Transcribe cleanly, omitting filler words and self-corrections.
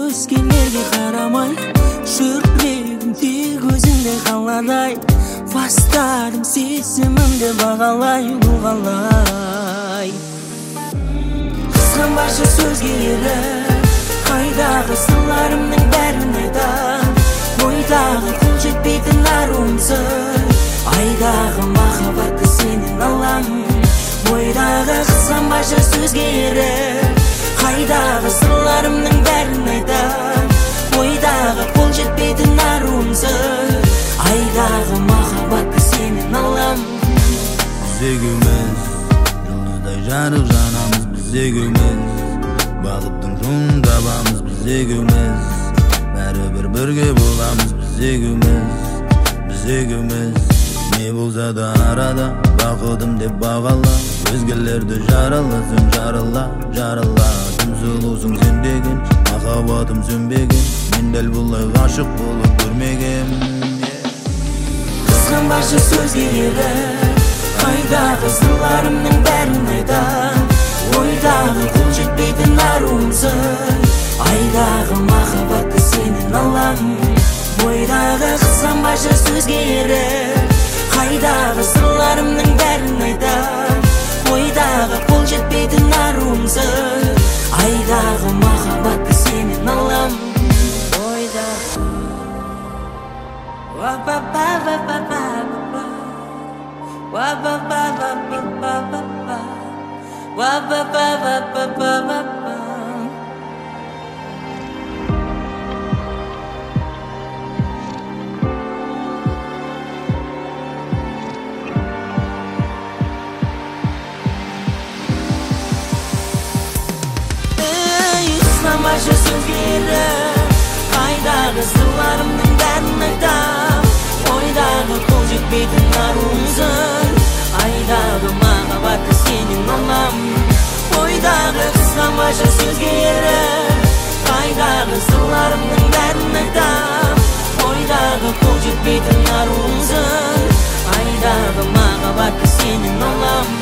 өзгелерге қарамай, жүрегім тек өзіңде қалардай. Бастадым сезімімді бағалай, бұл қалай. Қызғанбашы сөзге еріп, қайдағы сырларымның бәрін айтам. Ойдағы қол жетпейтін аруымсың, айдағы махаббатты сенен алам. Ойдағы қызғанбашы сөзге еріп, қайдағы сырларымның бәрін айтам. Ойдағы қол жетпейтін аруымсың, айдағы махаббатты сенен алам. Біз екеуміз жұлдыздай жарық жанамыз, біз екеуміз бақыттың жолын табамыз, біз екеуміз бәрібір бірге боламыз, біз екеуміз не болса да арада бақытым деп бағала. Өзгелерді жараласың, жарала Тым сұлусың сен деген, махаббатым сөнбеген. Мен дәл бұлай ғашық болып көрмегем. Қызғанбашы сөзге еріп, қайдағы сырларымның бәрін айтам. Ойдағы қол жетпейтін аруымсың, айдағы махаббатты сенен алам. Ойдағы қызғанбашы сөзге еріп, қайдағы сырларымның бәрін айтам. Ойдағы қол жетпейтін аруымсың, айдағы махаббатты сенен алам. Қызғанбашы сөзге еріп, қайдағы сырларымның бәрін айтам. Ойдағы қол жетпейтін аруымсың, айдағы махаббатты сенен алам. Ойдағы қызғанбашы сөзге еріп, қайдағы сырларымның бәрін айтам. Ойдағы қол жетпейтін аруымсың, айдағы махаббатты сенен алам.